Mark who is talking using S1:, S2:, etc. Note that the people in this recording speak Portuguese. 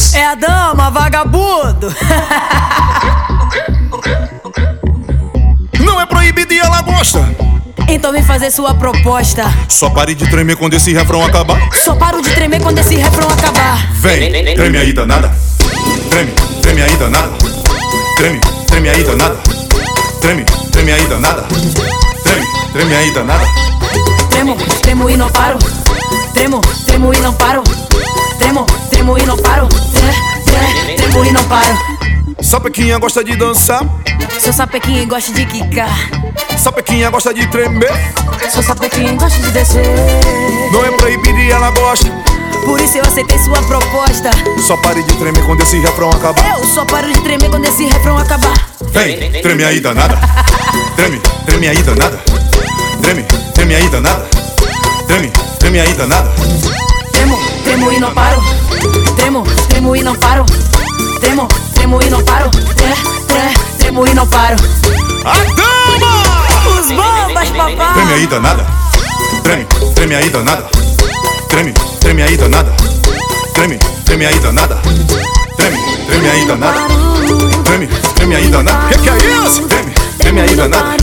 S1: É a dama, vagabundo.
S2: Não é proibido e ela gosta.
S1: Então vem fazer sua proposta.
S2: Só pare de tremer quando esse refrão acabar.
S1: Só paro de tremer quando esse refrão acabar.
S2: Vem, treme aí danada. Treme, treme aí danada. Treme, treme aí danada. Treme, treme aí danada. Treme, treme aí danada.
S1: Tremo, tremo e não paro. Tremo, tremo e não paro. Tremo, tremo e não paro. Tremo e não paro.
S2: Sapequinha gosta de dançar.
S1: Sou sapequinha e gosto de quicar.
S2: Sapequinha gosta de tremer.
S1: Sou sapequinha e gosto de descer.
S2: Não é proibido e ela gosta.
S1: Por isso eu aceitei sua proposta.
S2: Só pare de tremer quando esse refrão acabar.
S1: Eu só paro de tremer quando esse refrão acabar.
S2: Vem, treme aí danada. Treme, treme aí danada. Treme, treme aí danada. Treme, treme aí danada.
S1: Tremo, tremo e não paro. Tremo, tremo e não paro. Tremo, tremo e não paro. Tremo e não paro.
S2: A dama!
S1: Os bombas, papai.
S2: Treme aí danada. Treme, treme aí danada. Treme, treme aí danada. Treme, treme aí danada. Treme, treme aí danada. Treme, treme aí danada. Que é isso? Treme, treme aí danada.